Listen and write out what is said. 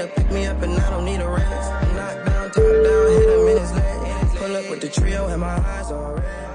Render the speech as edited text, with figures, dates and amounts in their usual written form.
to pick me up and I don't need a rest. Knock down, top down, hit him in his leg. Pull up with the trio and my eyes all red.